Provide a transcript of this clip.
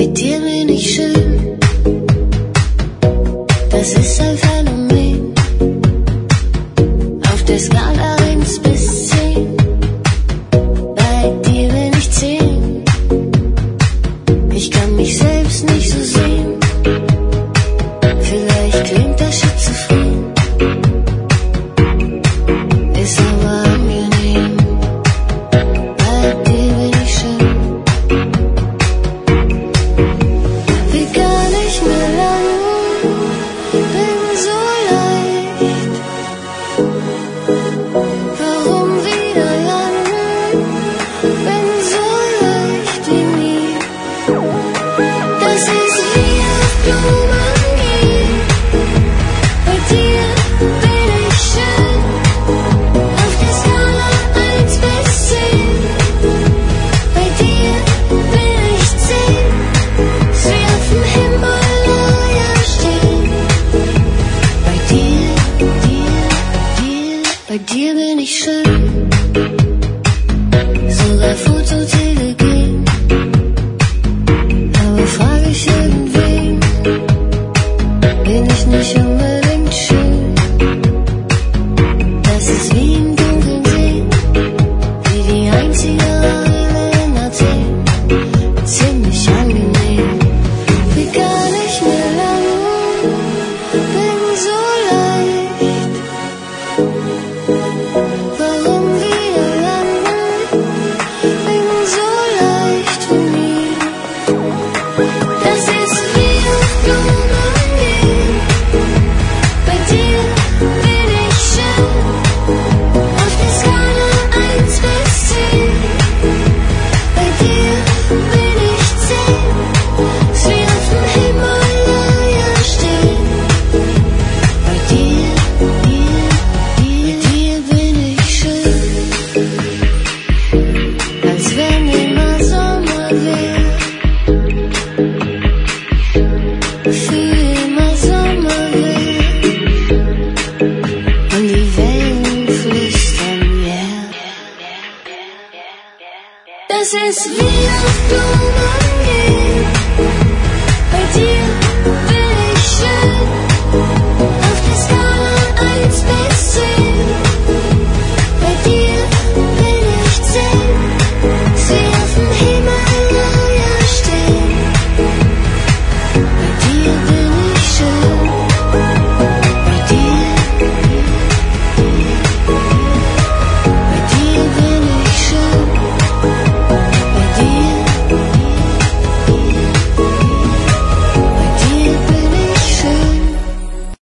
dir bin ich schön. Das ist ein Phänomen. Auf der Skala 1 bis 10. Bei dir bin ich 10. Ich kann mich selbst nicht so sehen. Vielleicht klingt das schizophren, ist aber angenehm. Bei dir bin ich schön. Wie gar nicht mehr lang, bin so leicht. Warum wieder landen, bin so leicht wie nie. Das ist wie auf Blumen gehen. Bei dir bin ich schön. Auf der Skala 1 bis 10. Bei dir bin ich 10. Sie auf dem Himalaya stehen. Bei dir, bei dir bin ich schön. Sogar Fototelegram. Aber frag ich irgendwen, bin ich nicht unbedingt schön. Das ist wie im Dunkeln sehen, wie die einzige Reine in Athen. Ziemlich angenehm, wie gar nicht mehr lang, bin so leicht. Warum wieder landen, bin so leicht wie nie. Das ist wie auf Blumen gehen. Bei dir bin ich schön. Auf der Skala 1 bis 10. Bei dir bin ich 10. Sie auf dem Himalaya stehen. Bei dir bin ich schön. Als wenn immer Sommer wär. Für immer Sommer wär. Und die Wellen flüstern, yeah. Das ist wie auf Blumen